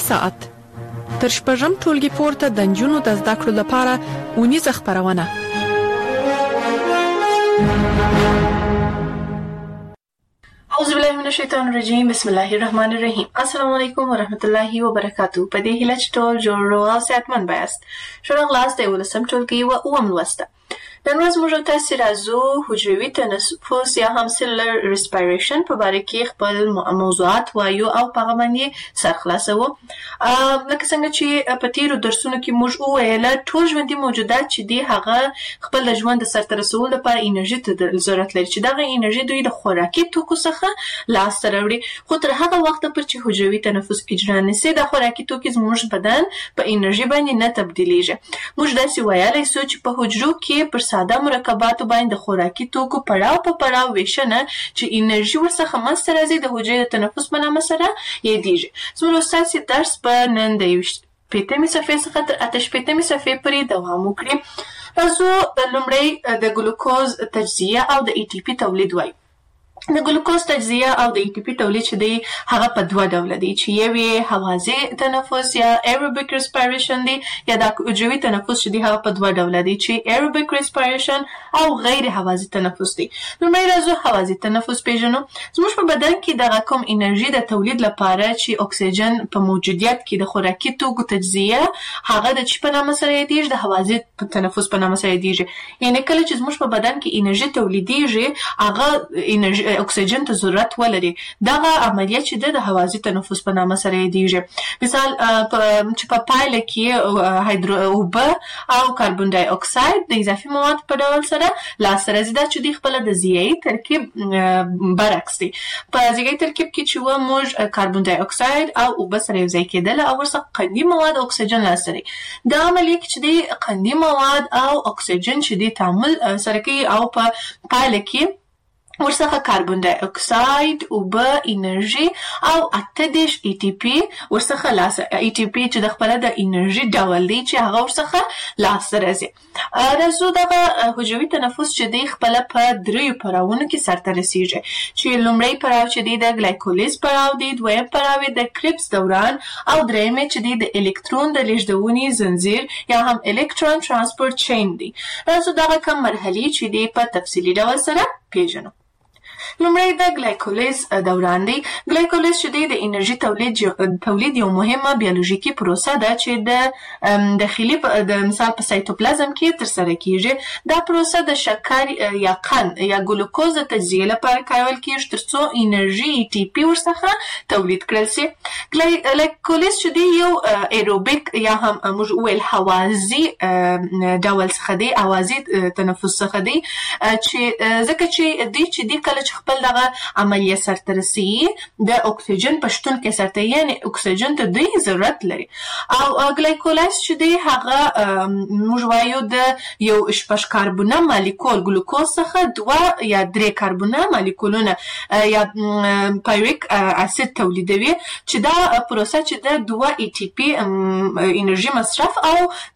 ساعت تر شپږم ټولګي پورته د نجونو د زده کړو لپاره اونیزه خپرونه. اعوذ بالله من الشیطان الرجیم. بسم الله الرحمن الرحیم. السلام علیکم ورحمت الله وبرکاتہ. په دې هیله چې ټول جوړ او صحتمند بایاست. شروع غلاس د ولسم ټولګي او اوم لوسته. نن ورځ موږ تاسو راځو حجروي تنفس یا هم سیلولر ریسپایریشن په اړه کې خپل موضوعات وایو او په هغه باندې سر خلاصو. لکه څنګه چې په تیرو درسونو کې موږ وویل ټول ژوندي موجودات چې دي هغه خپل ژوند د سرته رسولو لپاره انرژي ته ضرورت لري چې دغه انرژي دوی د خوراکي توکو څخه لاسته راوړي. خو تر هغه وخت پورې چې حجروي تنفس اجرا نشي د خوراکي توکو زموږ بدن په انرژي باندې نه تبدیلیږي. موږ داسې ویلای شو چې په حجرو کې پر ساده مرکباتو باندې د خوراکي توکو پړاو په پړاو ویشنه چې انرژي ورڅخه منځته راځي د حجرې د تنفس په نامه سره یادېږي. زموږ ستاسو درس په نن د 15مې صفحې څخه تر 88مې صفحې پورې دوام وکړي. راځو لومړی د ګلوکوز تجزیه او د ATP تولید وایو. د ګلوکوز تجزیه او د ATP تولید چې دی هغه په دوه ډوله دی چې یو هوازی تنفس یا aerobic respiration دی یا د حجروي تنفس چې دی هغه په دوه ډوله دی چې aerobic respiration او غیر هوازی تنفس دی. لومړی راځو هوازی تنفس پیژنو. زموږ په بدن کې د کوم انرژي د تولید لپاره چې اکسیجن په موجودیت کې د خوراکي توکو تجزیه هغه د چی په نامه سره یادېږي د هوازی تنفس په نامه سره یادېږي. یعنی کله چې زموږ په بدن کې انرژي تولیدېږي هغه انرژي اکسیجن ته ضرورت ولري. دغه عملیه چې د هوازی تنفس په نامه سره یادېږي. مثال چې په پایله کې اوبه او کاربن ډای اکساید د اضافي مواد په ډول سره لاسته راځي دا چې دوی خپله د ضیایي ترکیب برعکس دی. په ضیایي ترکیب کې چې موږ کاربن ډای اکساید او اوبه سره یوځای کېدل او ورڅخه قندي مواد او اکسیجن لاسته راځي. دا عملیه کې چې دوی قندي مواد او اکسیجن چې دوی تعامل سره کوي او په پایله کې ورڅخه کاربن ډای اکساید اوبه انرژي او 28 ATP ورڅخه لاسته ATP چې د خپل د انرژي ډول دی چې هغه ورڅخه لاسته راځي. راځو دغه حجروي تنفس چې دی خپل په دریو پړاوونو کې سرته رسیږي چې لومړی پړاو چې دی د ګلایکولیز پړاو دی، دویم پړاو د کریبس دوران او دریم چې دی د الکترون د لیږدونې زنجیر یا هم الکترون ترانسپورت چین دی. راځو دغه کوم مرحلې چې دی په تفصیلي ډول سره پیژنو. لومړی د ګلایکولیز دوران دی. ګلایکولیز چې دی د انرژي تولید یو مهمه بیولوژیکي پروسه ده چې د داخلي د مثال په سایتوپلازم کې ترسره کیږي. دا پروسه د شکر یا قند یا ګلوکوز د تجزیه لپاره کارول کیږي ترڅو انرژي ATP ورڅخه تولید کړل شي. ګلایکولیز چې دی یو ایروبیک یا هم موږ ویل هوازی ډول څخه دی، هوازی تنفس څخه دی چې ځکه چې دی کله چې خپل دغه عملیه سرته رسي د اکسیجن په شتون کې سرته یعنی اکسیجن ته دوی ضرورت لري. او ګلایکولیز چې دی هغه موږ وایو د یو شپږ کاربونه مالیکول ګلوکوز څخه 2 یا 3 کاربونه مالیکولونه یا پایرویک اسید تولیدوي چې دا پروسه چې د 2 ATP انرژي مصرف او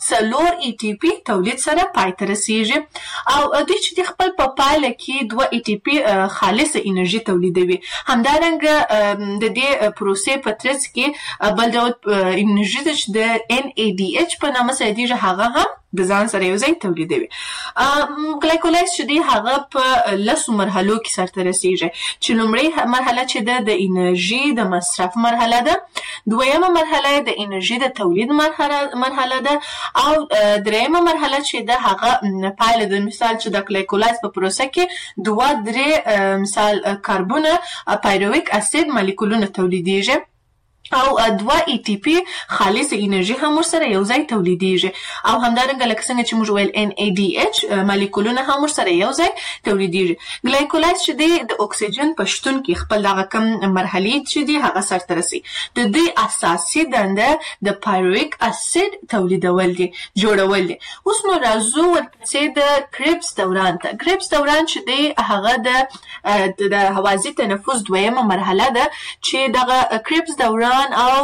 4 ATP تولید سره پای ته رسیږي. او دوی چې خپل په پایله کې 2 ATP خالصه انرژي تولیدوي. همدارنګه د دې پروسې په ترڅ کې بل ډول انرژي چې د NADH په نامه سره دی هغه هم د ځان سره یو ځای تولیدوي. ګلایکولیز چې دی هغه په لسو مرحلو کې سرته رسیږي چې لومړی مرحله چې د انرژي د مصرف مرحله ده، دویمه مرحله د انرژي د تولید مرحله ده او دریمه مرحله چې د هغه پایله د مثال چې د ګلایکولیز په پروسه کې 2-3 مثال کاربونه پایرویک اسید مالیکولونه تولیدیږي او 2 ATP خالص انرژي هم ورسره یو ځای تولیدیږي. او همدارنګه لکه څنګه چې موږ ویل NADH مالیکولونه هم ورسره یو ځای تولیدیږي. ګلایکولیز چې دی د اکسیجن په شتون کې خپل دغه کوم مرحلې چې دی هغه سرته رسي. د دې اساسي دنده د پایرویک اسید تولیدول دي، جوړول دي. اوس نو راځو ورپسې د کریبس دوران ته. کریبس دوران چې دی هغه د هوازی تنفس دویمه مرحله ده چې دغه کریبس دوران دوران او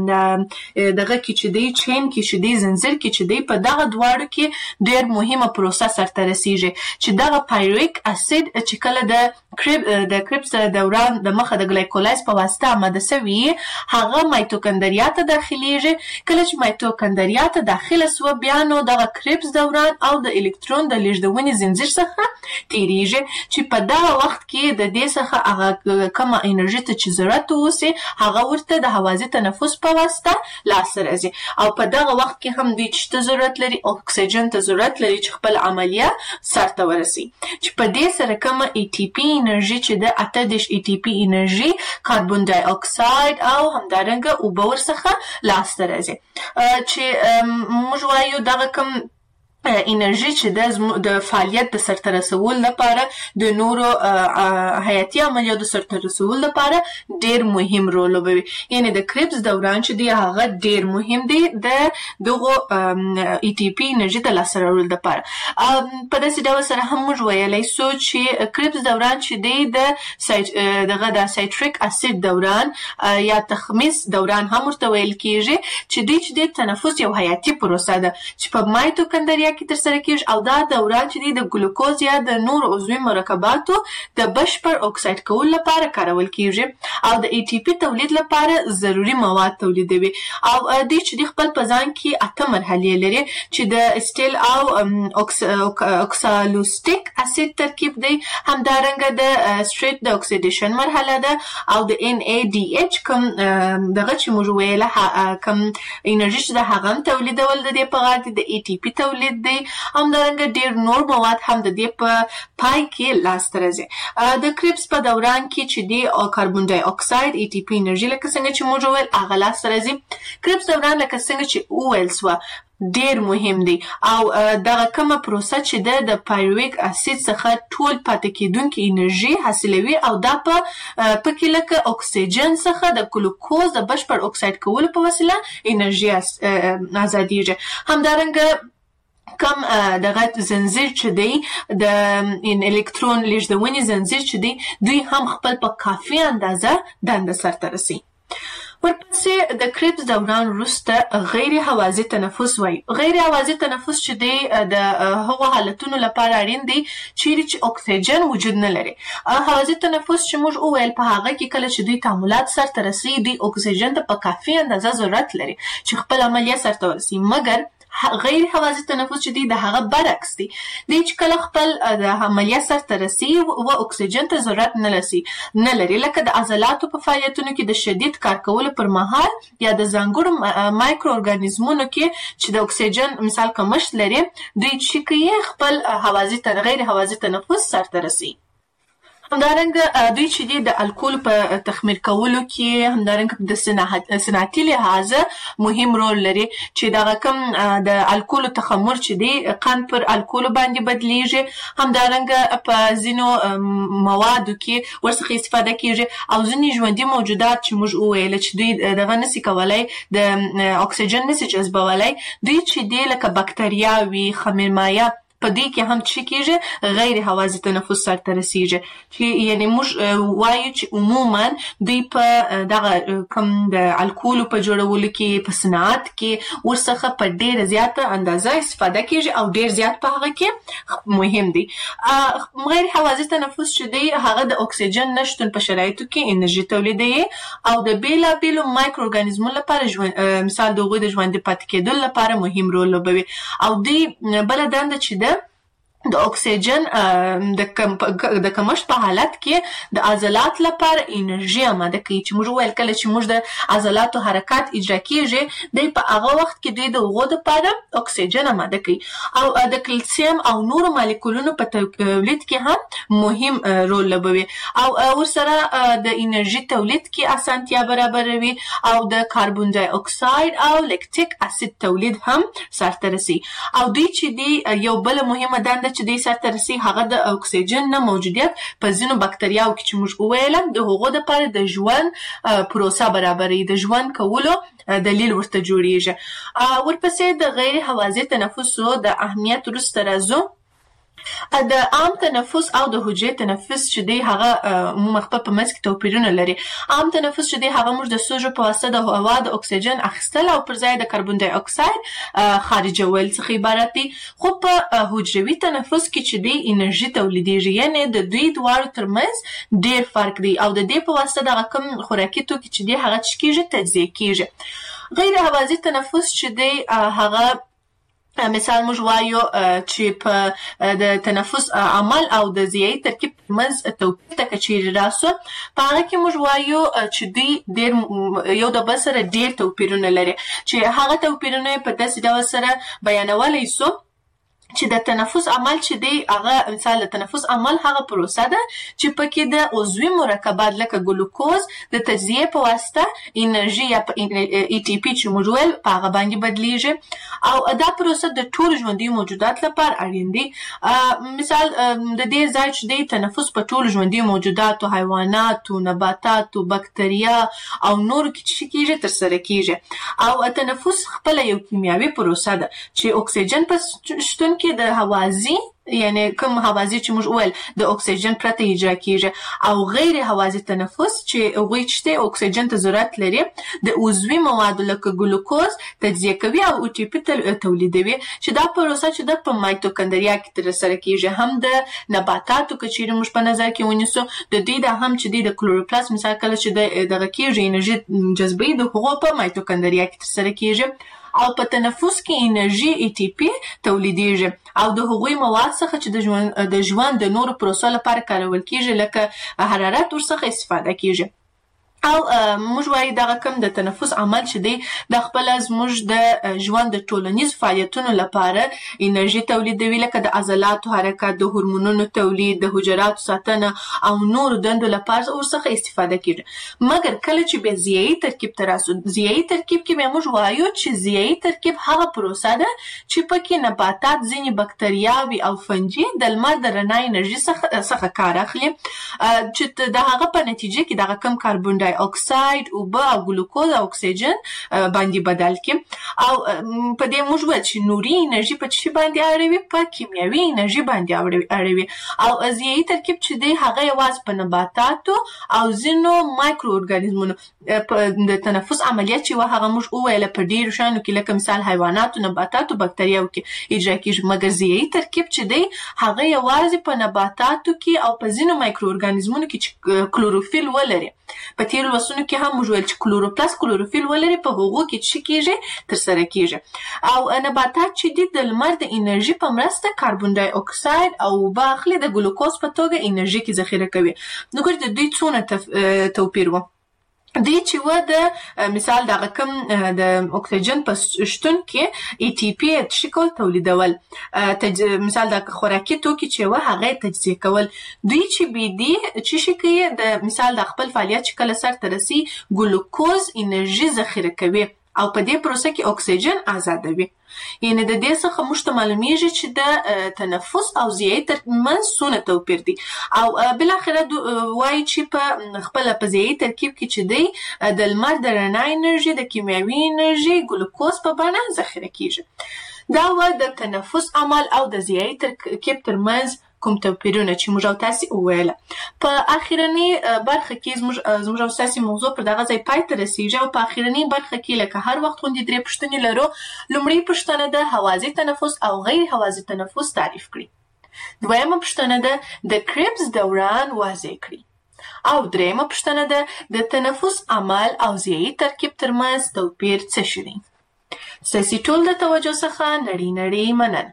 دغه کې چې دی چین کې چې دی زنجیر کې چې دی په دغه دواړو کې ډېر مهمه پروسه سرته رسیږي چې دغه پایرویک اسید چې کله د کریبس دوران د مخه د ګلایکولايز په واسطه آماده شوی هغه مایتوکندریا ته داخليږي. کله چې مایتوکندریا ته داخله سو بیا نو دغه کریبس دوران او د الکترون د لیږدونې زنجیر څخه تیریږي چې په دغه وخت کې د دې څخه هغه کومه انرژي ته چې ضرورت وسی هغه ورته د هوازی تنفس په واسطه لاسته راځي او په دغه وخت کې هم دوی چې ضرورت لري اکسیجن ته ضرورت لري چې خپل عملیه سرته ورسي چې په دې سره کومه ای ټي پی انرژي چې د 18 ای ټي پی انرژي کاربن ډای اکساید او همدارنګه اوبه ورڅخه لاسته راځي چې موږ وایو دغه کوم انرژي چې د فعالیت د سرته رسول لپاره د نورو حیاتي عملیاتو سرته رسول لپاره ډیر مهم رول لوبوي. یعنی د کریبس دوران چې دی هغه ډیر مهم دی د دغه ای ټي پی انرژي د لاسته راوړلو لپاره. په داسې ډول سره هم موږ ویلی سو چې کریبس دوران چې دی دغه د سایتریک اسید دوران یا تخمیس دوران هم ورته ویل کیږي چې د تنفس یو حیاتي پروسه ده چې په مایتوکندریا کې تر سره کیږي او دا دوران چې د ګلوکوز یا د نور عضوي مرکباتو د بشپړ اکساید کولو لپاره کارول کیږي او د ای ټي پی تولید لپاره ضروری مواد تولیدوي او د چې خپل په ځان کې 8 مرحلې لري چې د اسټیل او اوکسالوستیک اسید ترکیب دی همدارنګه د ستریټ د اکسیډیشن مرحله ده او د ان ای ډي ایچ کوم دغه چې موږ ویله کوم انرژي چې د هغه تولیدول د دې په غاړه د ای ټي پی تولید دی همدارنګه ډیر نور مواد هم د دې په پای کې لاسته راځي. د کریبس په دوران کې چې دی کاربن ډای اکساید ای ټي پی انرژي لکه څنګه چې موږ ویل هغه لاسته راځي. کریبس دوران لکه څنګه چې ویل سو ډیر مهم دی او دغه کومه پروسه چې د پایرویک اسید څخه ټول پاتې کیدونکې انرژي حاصلوي او دا په پکې لکه اکسیجن څخه د ګلوکوز د بشپړ اکساید کولو په وسیله انرژي ازادیږي. همدارنګه کم دغه زنجیر چې دی د الکترون لیږدونې زنجیر چې دی دوی هم خپل په کافي اندازه دنده سرته رسي. ورپسې د کریبس دوران وروسته غیر هوازی تنفس وایي. غیر هوازی تنفس چې دی د هغو حالتونو لپاره اړین دی چیرې چې اکسیجن وجود نه لري. هوازی تنفس چې موږ وویل په هغه کې کله چې دوی تعاملات سرته رسي دوی اکسیجن ته په کافي اندازه ضرورت لري چې خپل عملیه سرته ورسي. مګر غیر هوازی تنفس چې دی د هغه برعکس دی چې کله خپل د عملیه سرته رسي و اکسیجن ته ضرورت نه لري لکه د عضلاتو په فعالیتونو کې د شدید کار کولو پر مهال یا د ځانګړو مایکرو ارګانیزمونو کې چې د اکسیجن مثال کمښت لري دوی چې کوي خپل غیر هوازی تنفس سرته رسي. همدارنګه دوی چې دی د الکول په تخمیر کولو کې همدارنګه د صنعتي لحاظه مهم رول لري چې دغه کوم د الکول تخمر چې دی قند پر الکول باندې بدلیږي. همدارنګه په ځینو موادو کې ورڅخه استفاده کیږي او ځینې ژوندي موجودات چې موږ وویل چې دوی دغه نشي کولای د اکسیجن نشي جذبولای دوی چې دی لکه بکتریاوي خمیرمایه په دې کې هم چې کېږي غیر هوازی تنفس سرته رسیږي چې یعنی موږ وایو چې عموما دوی په دغه کوم د الکولو په جوړولو کې په صنعت کې ورڅخه په ډېره زیاته اندازه استفاده کېږي او ډېر زیات په هغه کې مهم دی. غیر هوازی تنفس چې دی هغه د اکسیجن نشتون په شرایطو کې انرژي تولیدوي او د بیلابیلو مایکرو ارګانیزمونو لپاره مثال د هغوی د ژوندي پاتې کېدو لپاره مهم رول لوبوي او دوی بله دنده چې ده د اکسیجن د کمښت په حالت کې د عضلات لپاره انرژي آماده کوي چې موږ ویل کله چې موږ د عضلاتو حرکات اجرا کیږي دوی په هغه وخت کې دوی د هغو لپاره اکسیجن آماده کوي او د کلسیم او نورو مالیکولونو په تولید کې هم مهم رول لوبوي او ورسره د انرژي تولید کې اسانتیا برابروي او د کاربن ډای اکساید او لیکتیک اسید تولید هم سرته رسي. او دوی چې دی یو بل مهمه دنده چې دوی سرته رسي هغه د اکسیجن نه موجودیت په ځینو بکتریاوو کې چې موږ وویل د هغو دپاره د ژوند پروسه برابروي د ژوند کولو دلیل ورته جوړیږي. ورپسې د غیر هوازی تنفسو د اهمیت وروسته راځو د عام تنفس او د حجرې تنفس چې دی هغه عموما خپل په منځ کې توپیرونه لري. عام تنفس چې دی هغه موږ د سوژو په واسطه د هوا د اکسیجن اخیستل او پر ځای د کاربن ډای اکساید خارجول څخه عبارت دی. خو په حجروي تنفس کې چې دی انرژي تولیدېږي، یعنی د دوی دواړو ترمنځ ډېر فرق دی او د دې په واسطه دغه کوم خوراکي توکي چې دی هغه څه کېږي، تجزیه کېږي. غیر هوازي تنفس چې دی هغه مثال موږ وایو چې په د تنفس عمل او د ضیایي ترکیب ترمنځ توپیر ته که چیرې راسو، په هغه کې موږ وایو چې دوی ډېر یو د بل سره ډېر توپیرونه لري، چې هغه توپیرونه په داسې ډول سره بیانولی سو چې د تنفس عمل چې دی هغه مثال د تنفس عمل هغه پروسه ده چې پکې د عضوي مرکبات لکه ګلوکوز د تجزیه په واسطه انرژي یا ای ټي پی چې موږ ویل په هغه باندې بدلیږي او دا پروسه د ټولو ژوندي موجودات لپاره اړین دی. مثال د دې ځای چې دی تنفس په ټولو ژوندي موجوداتو، حیواناتو، نباتاتو، بکتریا او نورو کې چې کېږي ترسره کېږي او تنفس خپله یو کیمیاوي پروسه ده چې اکسیجن په شتون کې د هوازي یعنی کوم هوازي چې موږ ویل د اکسیجن پرته اجرا کیږي او غیر هوازي تنفس چې هغوی چې اکسیجن ته ضرورت لري د عضوي موادو لکه ګلوکوز تجزیه کوي او ای ټي پی تولیدوي، چې دا پروسه چې د په مایتوکندریا کې ترسره کیږي. هم د نباتاتو که چیرې موږ په نظر کې ونیسو د دوی د هم چې د کلوروپلاست مثال کله چې دغه کیږي انرژي جذبوي د هغو په مایتوکندریا کې ترسره کیږي او په تنفس کې انرژي ای ټي پی تولیدېږي او د هغوی مواد څخه چې د ژوند د نورو پروسو لپاره کارول کېږي لکه حرارت ورڅخه استفاده کېږي. او موږ وایو دغه کوم د تنفس عمل چې دی د خپل زموږ د ژوند د ټولنیز فعالیتونو لپاره انرژي تولیدوي لکه د عضلاتو حرکت، د هورمونونو تولید، د حجراتو ساتنه او نورو دندو لپاره ورڅخه استفاده کېږي. مګر کله چې بیا ضیایي ترکیب ته راسو، ضیایي ترکیب کې بیا موږ وایو چې ضیایي ترکیب هغه پروسه ده چې پکې نباتات، ځینې بکتریاوې او فنجي د لمر د رڼا انرژي څخه کار اخلي چې د هغه په نتیجه کې دغه کم کاربن ډای اکساید، اوبه او ګلوکوز او اکسیجن باندې بدل کړي او په دې موږ وایو چې نوري انرژي په څه باندې اړوي، په کیمیاوي انرژي باندې اړوي او ضیایي ترکیب چې دی هغه یوازې په نباتاتو او ځینو مایکرو ارګانیزمونو د تنفس عملیات چې هغه موږ وویل په ډیرو شیانو کې لکه مثال حیواناتو، نباتاتو، بکتریاوو کې اجرا کېږي. مګر ضیایي ترکیب چې دی هغه یوازې په نباتاتو کې او په ځینو مایکرو ارګانیزمونو کې چې کلوروفیل ولري، په تیرو لوستونو کې هم موږ ویل چې کلوروپلاست کلوروفیل ولري، په هغو کې څه کېږي ترسره کېږي او نباتات چې دي د لمر د انرژي په مرسته کاربن ډای اکساید او اوبه اخلي، د ګلوکوز په توګه انرژي کې ذخیره کوي. نو ګورئ د دوی څونه توپیر و. دوی چې و د مثال دغه کوم د اکسیجن په شتون کې ای ټي پی شکل تولیدول، مثال د خوراکي توکي چې و هغه تجزیه کول. دوی چې بي دي چې شي کوي د مثال د خپل فعالیت چې کله سر ته رسي ګلوکوز انرژي ذخیره کوي او په دې پروسه کې اکسیجن آزادوي. یعنی د دې څخه موږ ته معلومیږي چې د تنفس او ضیایي ترمنځ څونه توپیر دی او بالاخره وایي چې په خپل په ضیایي ترکیب کې چې دی د لمر د رڼا انرژي، د کیمیاوي انرژي، ګلوکوز په بڼه ذخیره کیږي. دا و د تنفس عمل او د ضیایي ترکیب ترمنځ کوم توپیرونه چې موږ او تاسې وویله. په اخرنۍ برخه کې زموږ او تاسې موضوع پر دغه ځای پای ته رسیږي او په اخرنۍ برخه کې لکه هر وخت غوندې 3 پوښتنې لرو. لومړۍ پوښتنه ده هوازي تنفس او غیر هوازي تنفس تعریف کړئ. دویمه پوښتنه ده د کریبس دوران واضح کړئ او دریمه پوښتنه ده د تنفس عمل او ضیایي ترکیب ترمنځ توپیر څه شی دی. ستاسې ټول د توجه څخه نړۍ مننه.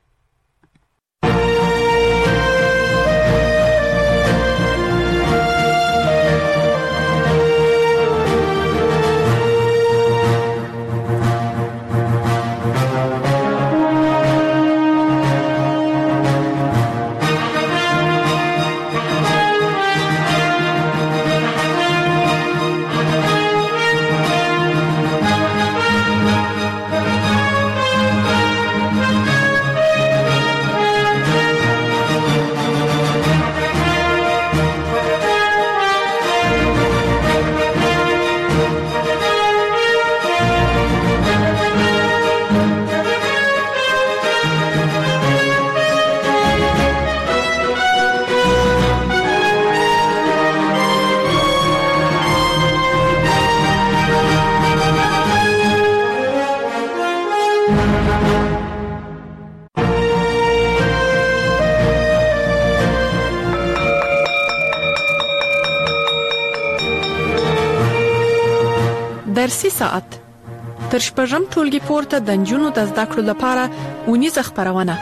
درسي ساعت تر شپږم ټولګي پورته د نجونو د زده کړو لپاره اونیزه خپرونه.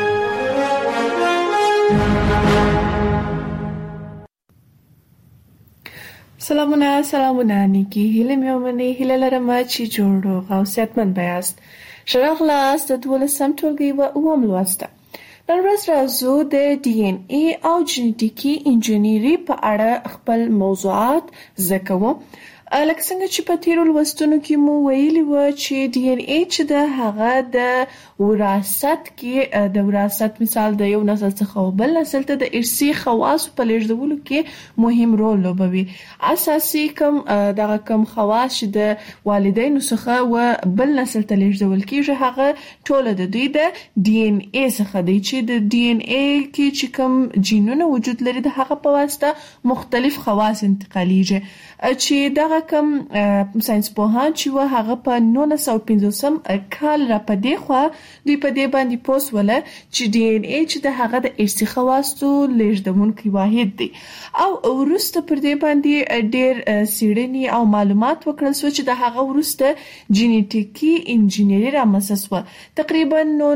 سلامونه نیکی هیله مې ومني هیله لرم چې جوړ روغ او صحتمند یاست. ښه راغلاست د 12م ټولګي و اووم لوست. نن ورځ راځو د DNA او جینټیکي انجینری په اړه خپل موضوعات زده کوو. لکه څنګه چې په تیرو لوستونو کې مو ویلي و چې DNA چې د هغه د وراثت کې د وراثت مثال د یو نسل څخه بل نسل ته د ارثي خواص په لیږدولو کې مهم رول لوبوي. اساسي کوم خواص چې د والدینو څخه و بل نسل ته لیږدول کېږي هغه ټول د دوی د DNA څخه دی چې د DNA کې چې کوم جینونه وجود لري د هغه په واسطه مختلف خواص انتقالیږي چې دغه کوم ساينس پوهان چې و هغه په 1950 کال را پدې خو دوی په دې باندې پوسوله چې DNA چې د هغه د ارثي خواصو لیږدونکي واحد دی او ورسته پر دې باندې ډېر څېړنې او معلومات وکړل شو چې د هغه ورسته جینټیکي انجینری رامنځته شوه. تقریبا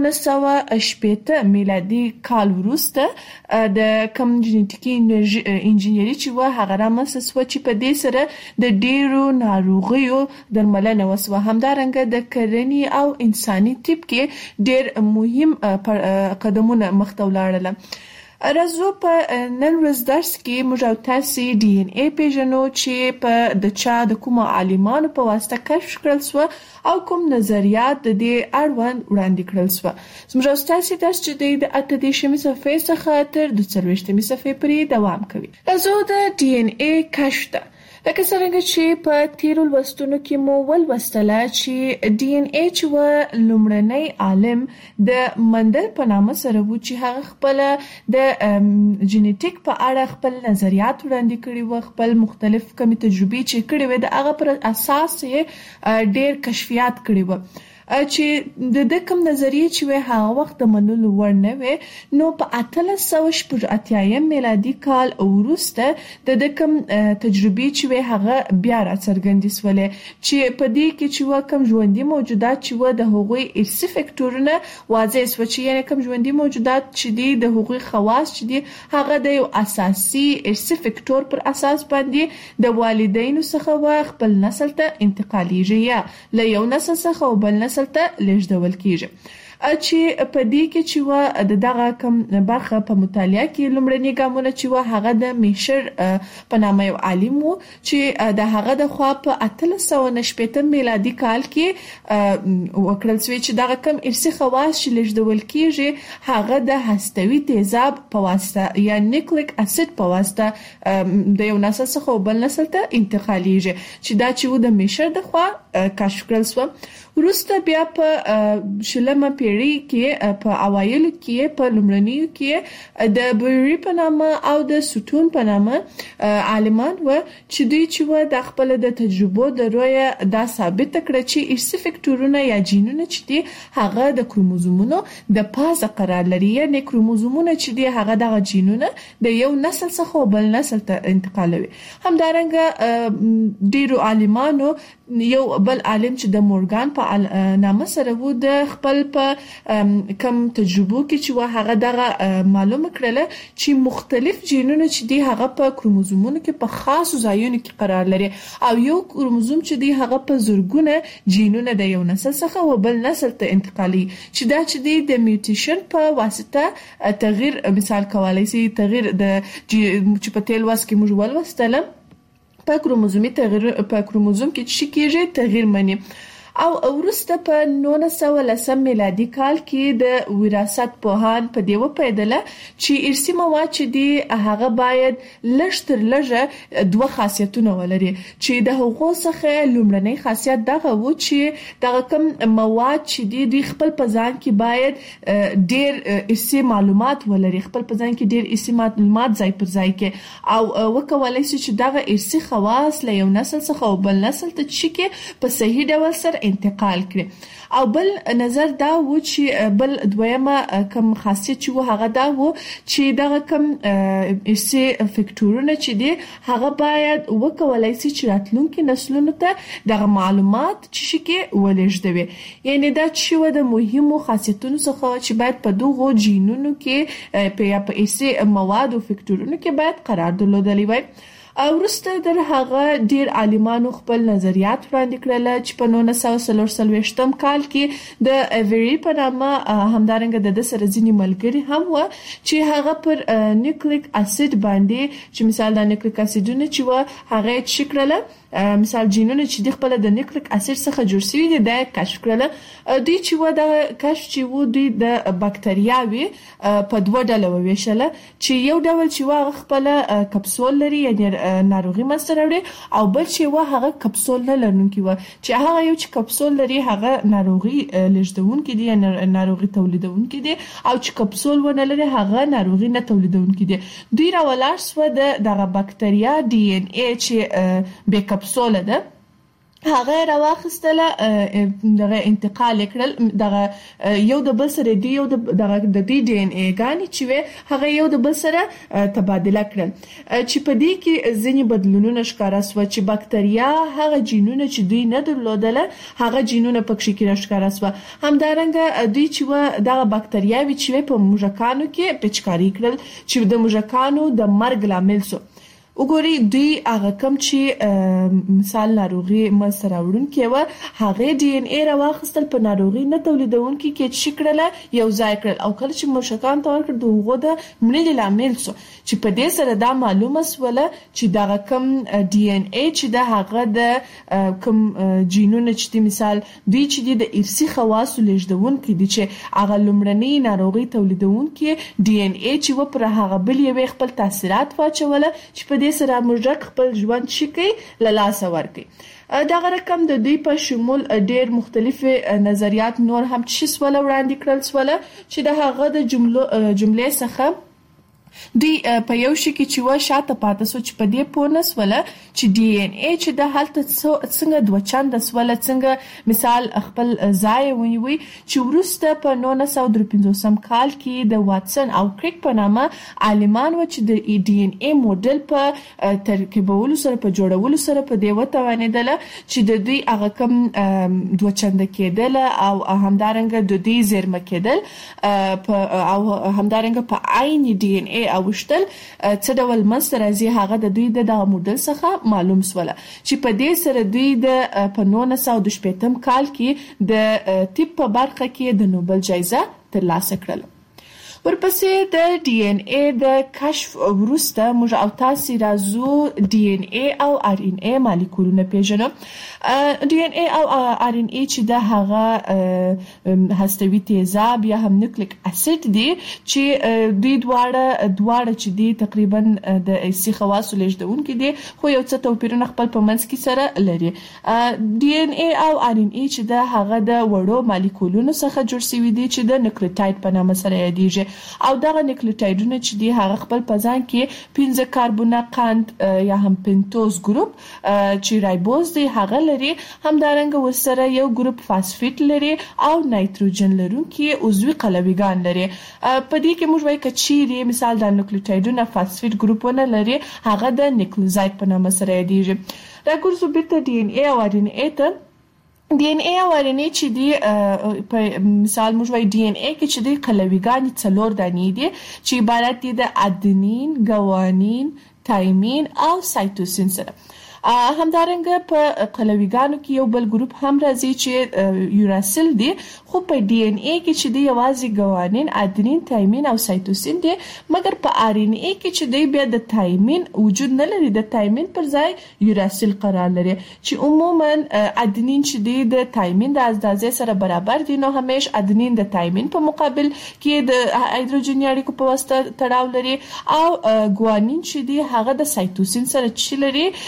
1980 میلادي کال ورسته د کوم جینټیکي انجینری چې و هغه رامنځته شوه چې په دې سره د ډیرو ناروغیو درملنه وسوه. همدارنګه د کرنې او انساني طب کې ډیر مهم قدمونه مخته ولاړل. راځو په نن ورځ درس کې موږ تاسو DNA پیژنو چې په د چا د کوم عالمانو په واسطه کشف کړل شو او کوم نظریات د دې اړوند وړاندې کړل شو. موږ تاسو درس چې د 8 صفحې څخه تر 22 صفحې پورې دوام کوي. راځو د DNA کشف ته. لکه څنګه چې په تیرو لوستونو کې مو ولوستله چې DNA چې و لومړنی عالم د مندل په نامه سره و چې هغه خپل د جینټیک په اړه خپل نظریات وړاندې کړي و، خپل مختلف کمی تجربې چې کړي و د هغه پر اساس ډېر کشفیات کړي و چې د کوم نظریه چې هغه وخت د منلو وړ نه وي. نو په 1888 میلادي کال وروسته د کوم تجربې چې هغه بیا راڅرګندې شولې چې په دې کې چې کوم ژوندۍ موجودات چې د هغوی ارثي فکټورونه واضح شو چې یعنی کوم ژوندۍ موجودات چې د هغوی خواص چې هغه د یو اساسي ارثي فکټور پر اساس باندې د والدینو څخه خپل نسل ته انتقالیږي یا له یو نسل څخه بل نسل ته لیږدول کیږي. چې په دې کې چې دغه کوم برخه په مطالعه کې لومړني ګامونه چې هغه د میشر په نامه یو عالم وو چې د هغه د خوا په 1890 میلادي کال کې وکړل شوی چې دغه کوم ارثي خواص چې لیږدول کیږي هغه د هستوي تیزاب په واسطه یا نیوکلیک اسید په واسطه د یو نسل څخه بل نسل ته انتقالیږي چې دا چې د میشر د خوا کشف کړل شو. وروسته بیا په شلمه پیړۍ کې په اوایلو کې په لومړنیو کې د بوری په نامه او د سوتون په نامه عالمان و چې دوی چې د خپل د تجربو د رویه دا ثابت کړ چې ارثي فکټورونه یا جینونه چې هغه د کروموزومونو د پازه قرار لري، یعنی کروموزومونه چې هغه دغه جینونه د یو نسل څخه بل نسل ته انتقالوي. همدارنګه ډیرو عالمانو یو بل عالم چې د مورګان په نامه سره وو د خپل په کم تجربو کې چې هغه دغه معلومه کړله چې مختلف جینونه چې هغه په کروموزومونو کې په خاصو ځایونو کې قرار لري او یو کروموزوم چې هغه په زرګونه جینونه د یو نسل څخه بل نسل ته انتقالي چې دا چې د میوټیشن په واسطه تغییر مثال کولای شي تغییر د چې په تل واس کې موږ ولوستل په کروموزومي تغییر په کروموزوم کې چې کېږي تغییر مني. او وروسته په 1910 میلادي کال کې د وراثت پوهان په دیو پیدله چې ارثي مواد چې هغه باید لږ تر لږه دوه خاصیتونه ولري چې د هغو څخه لومړنی خاصیت دغه و چې دغه کوم مواد چې د خپل په ځان کې باید ډېر ارثي معلومات ولري، خپل په ځان کې ډېر ارثي معلومات ځای پر ځای کې او وکولای شي چې دغه ارثي خواص له یو نسل څخه بل نسل ته چې په صحیح ډول سره انتقال کړي. او بل نظر دا و چې بل دویمه کوم خاصیت چې هغه دا و چې دغه کوم ارثي فکټورونه چې دي هغه باید وکولای شي چې راتلونکي نسلونو ته دغه معلومات چې کې ولېږدوي. یعنی دا چې د مهمو خاصیتونو څخه چې باید په دغو جینونو کې په ارثي مواد او فکټورونو کې باید قرار درلودلی وای. وروسته در هغه ډیر عالمانو خپل نظریات وړاندې کړل چې په 1943 کال کې د ایوری په نامه همدارنګه د سره ځینی ملګری هم و چې هغه پر نیوکلیک اسید باندې چې مثال د نیوکلیک اسیدونه چې و هغه چې کړل مثال جینونه چې د خپل د نیوکلیک اسید څخه جوړ شوی دي د کشف کړل. دوی چې و د کشف چې و دوی د بکټریاوي په دوه ډله وویشل چې یو ډول چې و خپل کپسول لري یعنی ناروغي مسته راوړي او بل چې و هغه کپسول نه لرونکي و چې هغه یو چې کپسول لري هغه ناروغي لږدونکي دي یعنی ناروغي تولیدونکي دي او چې کپسول ونه لري هغه ناروغي نه تولیدونکي دي. دوی راولاړ سو دغه بکټریا ډي ان اي چې به کپسول ده هغه راوخستله دغه انتقال کړل دغه یو د بل سره دی یو دغه د ډي ان اي غاني چې هغه یو د بل سره تبادله کړل چې په دې کې ځینې بدلونونه ښکارا سو چې بکټریا هغه جینونه چې دوی نه درلودله هغه جینونه پکې کې ښکارا سو. همدارنګه دوی چې دغه بکټریاوي چې په موږکانو کې پچکاری کړل چې د موږکانو د مرګ لامل سو. وګوري دوی هغه کم چې مثال ناروغي مسره وړونکي و هغه ډي ان اي راوخستل په ناروغي نه تولیدونکي کې شکړله یو ځای کړل او کله چې مشکان تور کړ دغه د مړي لامل سو چې په دې سره دا معلومه سوله چې دا کم ډي ان اي چې د هغه د کم جینونه چې مثال دوی چې د ارثي خواص لږدونکي دي چې هغه لمړنۍ ناروغي تولیدونکي ډي ان اي چې و پر هغه بل یو خپل تاثیرات واچوله چې په سره موږ خپل ژوند شکی لاله ورکي. دا رقم د دوی په شمول ډېر مختلف نظریات نور هم چې سوال وړاندې کړل سوال چې د هغه د جملې څخه دوی په یو شي کې چې و شاته پاتې سو چې په دې پونس ولا چې ډي ان اي چې د حالت څنګه دوه چنده سوال څنګه مثال خپل ځای ونیوي چې ورسته په 1953 کال کې د واتسن او کریک په نامه عالمان و چې د ډي ان اي موډل په ترکیبولو سره په جوړولو سره په دې وتوانیدل چې د دوی هغه کم دوه چنده کېدل او همدارنګه د دوی زیرمه کېدل او همدارنګه په عین ډي ان اي اوشتل څه ډول مسته راځي هغه د دوی د موډل څخه معلوم سوله چې په دې سره دوی د په 1915 کال کې د طب په برخه کې د نوبل جایزه ترلاسه کړله. ورپسې د ډي ان اي د کشف وروسته موږ او تاسو راځو ډي ان اي او ار ان اي مالیکولونه پیژنو. ډي ان اي او ار ان اي چې د هغه هستوي تیزاب یا هم نیوکلیک اسید دي چې دوی دواړه چې دي تقریبا د ارثي خواصو لږدونکي دي خو یو څه توپیرونه خپل په منځ کې سره لري. ډي ان اي او ار ان اي چې د هغه د وړو مالیکولونو څخه جوړ شوی دي چې د نیوکلیوټاید په نامه سره یادېږي او دغه نیوکلیوټایډونه چې دي هغه خپل په ځان کې 15 کاربونه قند یا هم پنتوز ګروپ چې رایبوز دی هغه لري همدارنګه ورسره یو ګروپ فاسفیټ لري او نایتروجن لرونکي عضوي قلویګان لري. په دې کې موږ وایو چې مثال د نیوکلیوټایډونه فاسفیټ ګروپونه لري هغه د نیوکلیوزاید په نامه سره یادېږي. راګورځو بیرته ډي ان اي او ار ان اي ته. ډي ان اي او ار ان اي چې دی په مثال موږ وایو ډي ان اي کې چې دی قلویګان 4 دانې دي چې عبارت دي د ادنین، ګوانین، تایمین او سایتوسین سره. همدارنګه په قلویګانو کې یو بل ګروپ هم راځي چې یوراسیل دی خو په ډي ان اي کې چې دی یوازې ګوانین، ادنین، تایمین او سایتوسین دی مګر په ار ان اي کې چې دی بیا د تایمین وجود نه لري د تایمین پر ځای یوراسیل قرار لري چې عموما ادنین چې دی د تایمین د اندازې سره برابر دي نو همیش ادنین د تایمین په مقابل کې د هایدروجن اړیکو په واسطه تړاو لري او ګوانین چې دی هغه د سایتوسین سره چې لري د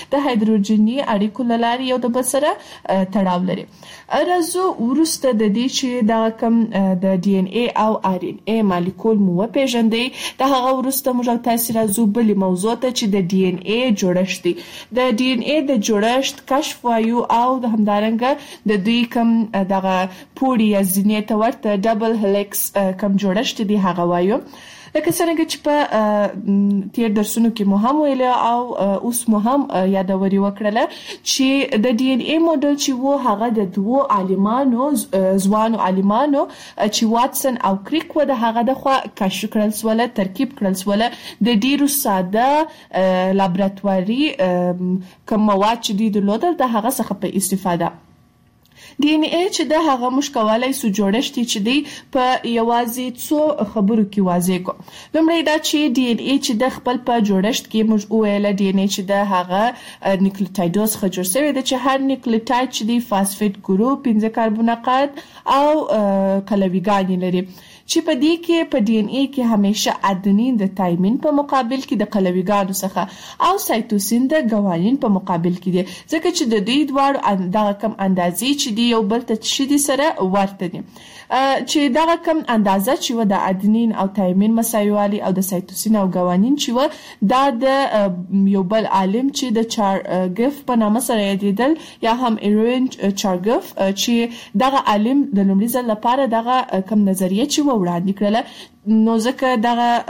هایدروجني اړیکو لاري یو د بل سره تړاو لري. راځو ورسته د دې چې دا کوم د ډي ان اي او ار ان اي مالیکول مو وپېژندئ، د هغه ورسته موږ تاسو راځو بلې موضوع ته چې د ډي ان اي جوړښت دی. د ډي ان اي د جوړښت کشف وایو او د همدارنګه د دوی کوم دغه پوړی یا زینې ته ورته ډبل هلیکس کوم جوړښت دی هغه وایو. لکه څنګه چې په تیر درسونو کې مو هم ویل او اوس مو هم یادوري وکړله چې د ډي ان اي موډل چې وو هغه د دوو عالمانو ځوانو عالمانو چې واتسن او کریک و د هغه د خوا کشف کړل سوله ترکیب کړل سوله د ډیرو ساده لابراتواري کوم مواد چې دوی درلودل د هغه څخه په استفاده ډي ان اي چې د هغه مشکوالای سو جوړښت چې دی په یوازې څو خبرو کې واضح کو. لومړی دا چې ډي ان اي چې د خپل په جوړښت کې موږ ویل ډي ان اي چې د هغه نیوکلیوټایډز څخه جوړ شوی دی چې هر نیوکلیوټاید چې دی فاسفیټ ګروپ 15 کاربونات او قلویګان لري چې په دې کې په ډي ان اي کې همیشه ادنین د تایمین په مقابل کې د قلویګانو څخه او سایتوسین د ګوانین په مقابل کې دي، ځکه چې د دوی دواړو دغه کم اندازې چې دی یو بل ته چې سره ورته دي، چې دغه کم اندازه چې و د ادنین او تایمین مساوي او د سایتوسین او ګوانین چې و دا د یو بل عالم چې د چارګف په نامه سره یادېدل یا هم ایرین چارګف چې دغه عالم د لومړي ځل لپاره دغه کم نظریه چې وړاندې کړله، نو ځکه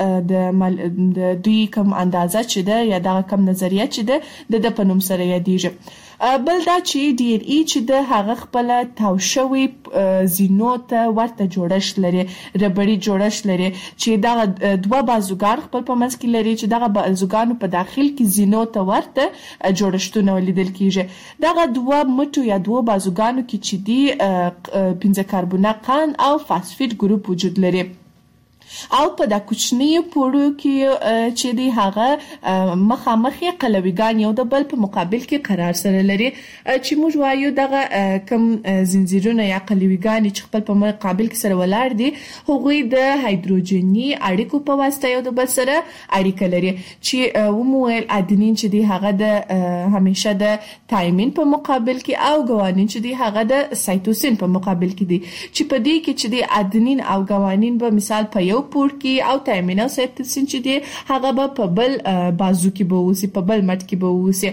دغه د دوی کم اندازه چې ده یا دغه کم نظریه چې ده د په نوم سره یادېږي. بل دا چې ډي ان اي چې د هغه خپل تاو شوی زینو ته ورته جوړښت لري، ربړی جوړښت لري چې دغه دوه بازوګان خپل په منځ کې لري چې دغه بازوګانو په داخل کې زینو ته ورته جوړښتونه لیدل کیږي. دغه دوه مټو یا دوه بازوګانو کې چې دی 15 کاربونات او فاسفیټ ګروپ وجود لري او په دا کوچنی پوړو کې چې دی هغه مخامخ قلویګان یو د بل په مقابل کې قرار سره لري، چې موږ وایو دغه کم زنجیرونه یا قلویګان چې خپل په مقابل کې سره ولاړ دي هغوی د هایدروجني اړیکو په واسطه یو د بل سره اړیکه لري، چې ومویل ادنین چې دی هغه د همیشه د تایمین په مقابل کې او ګوانین چې دی هغه د سایتوسین په مقابل کې دي، چې په دې کې چې دی ادنین او ګوانین به مثال په یو پور کې او تایمین او سایتوسین چې دی هغه به په بل بازو کې به وسی په بل مټ کې به وسی.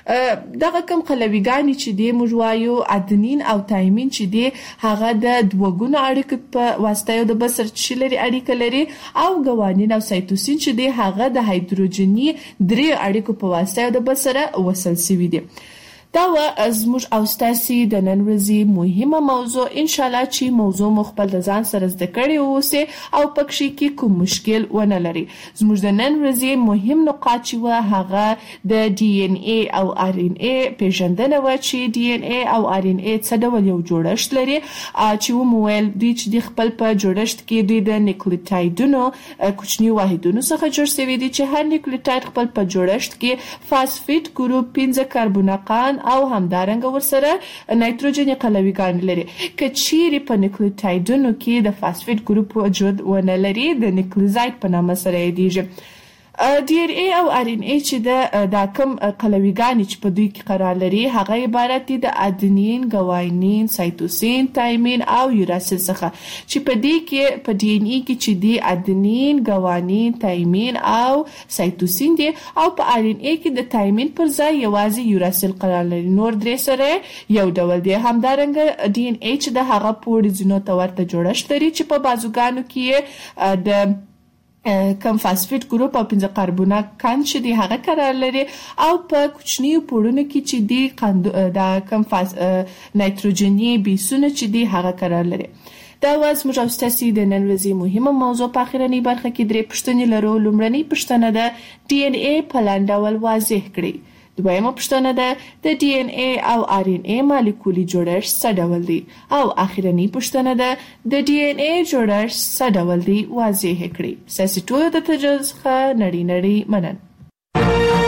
دغه کم قلویګان چې دی موږ وایو ادنین او تایمین چې دی هغه د دوګونو اړیکو په واسطه یو د بل سره چې لري اړیکه لري او ګوانین او سایتوسین چې دی هغه د هایدروجني درې اړیکو په واسطه یو د بل سره وصل شوی دي. دا و زموږ او ستاسو د نن ورځې مهمه موضوع، ان شاء الله چې موضوع مخبل د ځان سره زده کړی اوسه او پکې کې کوم مشکل ونه لري. زموږ د نن ورځې مهم نقاط چې و هغه د ډي ان اي او ار ان اي پیژندنه و چې ډي ان اي او ار ان اي څه ډول یو جوړښت لري، چې ومویل دوی چې د خپل په جوړښت کې دوی د نیوکلیوټایډونو کوچنی واحدونو څخه جوړ شوی دي، چې هر نیوکلیوټاید خپل په جوړښت کې فاسفیټ ګروپ 15 کاربونات او همدارنګه ورسره نایتروجن قلویګان لري. که چیرې په نیوکلیوټایډونو کې د فاسفیټ ګروپ وجود ونه لري د نیوکلیوزاید په نامه سره یادېږي. ډي ان اي او ار ان اي چې د کوم قلویګان چې په دوی کې قرار لري هغه عبارت دي د ادنین، ګوانین، سایتوسین، تایمین او یوراسیل څخه، چې په دې کې په ډي ان اي کې چې دی ادنین، ګوانین، تایمین او سایتوسین دي او په ار ان اي کې د تایمین پر ځای یوازې یوراسیل قرار لري، نور درې سره یو ډول دي. همدارنګه ډي ان اي چې د هغه پوړ زینو ته ورته جوړښت لري چې په بازوګانو کې د کم فاسفیټ ګروپ او 15 کاربونات چې دی هغه قرار لري او په کوچنی پوړونو کې چې دی د کم نایتروجني بیسونه چې دی هغه قرار لري. دا واز موږ او تاسو د نن ورځې مهمه موضوع په اخرنی برخه کې درې پوښتنې لرو. لومړنۍ پوښتنه ده ډي ان اي په لاندې ډول واضح کړئ. دویمه پوښتنه ده د ډي ان اي او ار ان اي مالیکولي جوړښت څه ډول دی او اخرنی پوښتنه ده د ډي ان اي جوړښت څه ډول دی واضح کړئ. ساسي ټول د تجربه څخه نړۍ مننه.